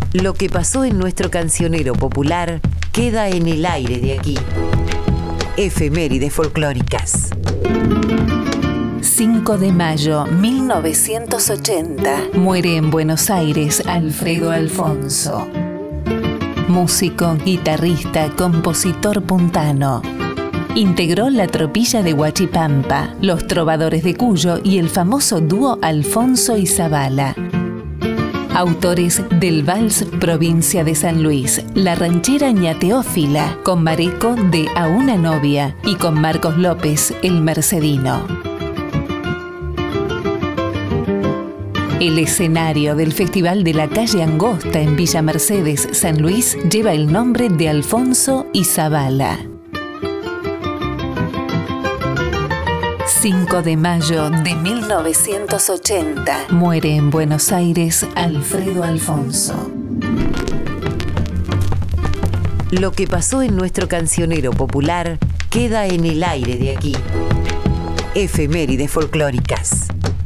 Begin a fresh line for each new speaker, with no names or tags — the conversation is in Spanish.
Lo que pasó en nuestro cancionero popular queda en el aire de aquí. Efemérides folclóricas.
5 de mayo 1980. Muere en Buenos Aires Alfredo Alfonso. Músico, guitarrista, compositor puntano. Integró la tropilla de Huachipampa, Los Trovadores de Cuyo y el famoso dúo Alfonso y Zabala. Autores del Vals Provincia de San Luis, La Ranchera Ñateófila, con Mareco de A una novia y con Marcos López, El Mercedino. El escenario del Festival de la Calle Angosta en Villa Mercedes, San Luis, lleva el nombre de Alfonso y Zabala. 5 de mayo de 1980. Muere en Buenos Aires Alfredo Alfonso.
Lo que pasó en nuestro cancionero popular queda en el aire de aquí. Efemérides folclóricas.